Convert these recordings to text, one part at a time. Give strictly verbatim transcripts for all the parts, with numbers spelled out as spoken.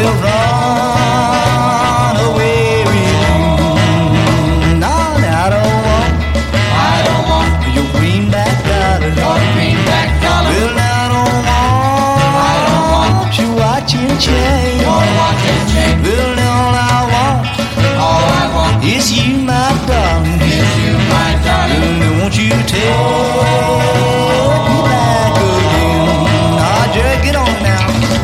will run away with you. No, I don't want, I don't want your greenback dollar. Your greenback dollar. Well, I don't want, I don't want your watch and chain. Your watch and chain. Well, all I want, all I want is you, my darling. Is you, my darling. Well, won't you take me back again? Ah, Jerry, get on now.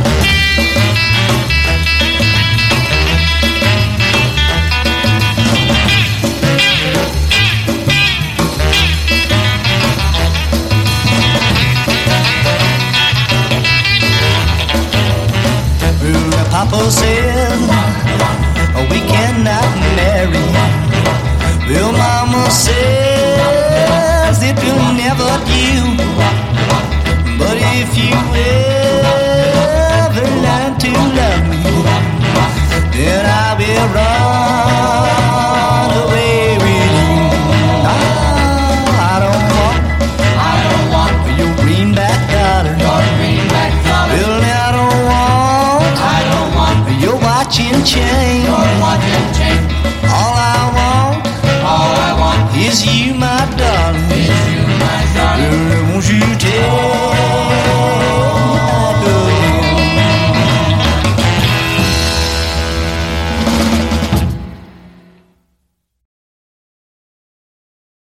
Papa said we cannot marry. Well, Mama says it will never do. But if you will